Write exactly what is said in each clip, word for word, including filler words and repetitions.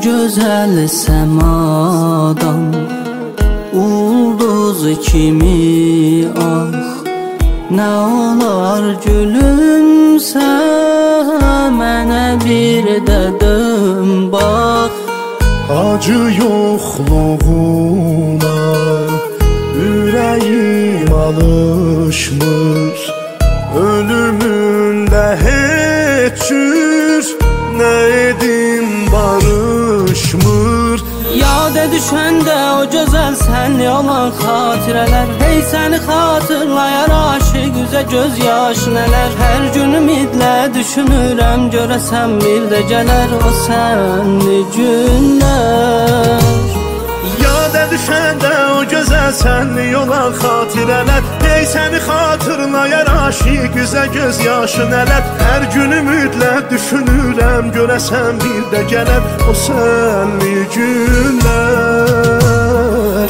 gözəl səmadan ulduz kimi ah, nə olar gülümsə mənə bir də dön bax. Acı yoxluğuna ürəyim alışmır, ölümündə heç cür nə edim barışmır. Yada düşəndə o gözəl sənli olan xatirələr, hey səni xatırlayar aşiq üzə göz yaşı nələr. Hər gün ümidlə düşünürəm, görəsəm bir də gələr o sənli günlər. Yada düşəndə o gözəl sənli olan xatirələr, hey səni xatırlayar aşiq üzə göz yaşı nələr. Hər gün ümidlə düşünürəm, görəsəm bir də gələr o sənli günlər.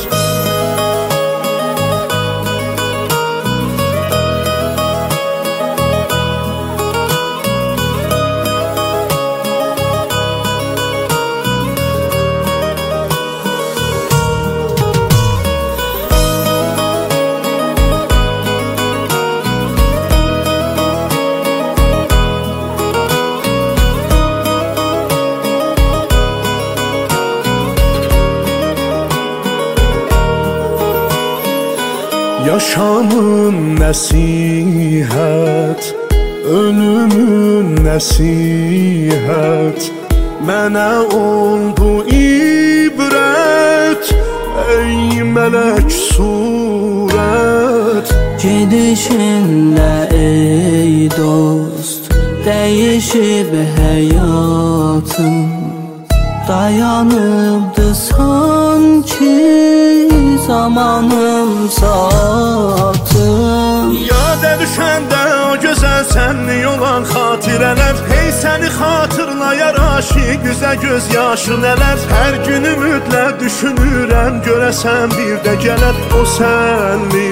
Yaşamın nəsihət, ölümün nəsihət, mənə oldu ibrət, ey mələk surət. Gedişinlə ey dost, dəyişib həyatım, dayanıbdı sanki zamanım saatım. Yada düşəndə o gözəl sənli olan xatirələr, hey səni xatırlayar aşiq üzə göz yaşı nələr. Hər gün ümidlə düşünürəm, görəsən bir də gələr o sənli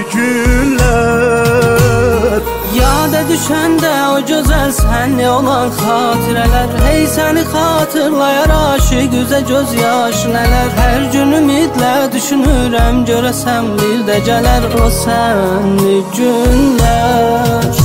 günlər. Yada düşəndə o gözəl sənli olan xatirələr, hey səni xatırlayar aşiq üzə göz yaşı nələr. Hər gün ümidlə düşünürəm, görəsəm bir də gələr o sənli günlər.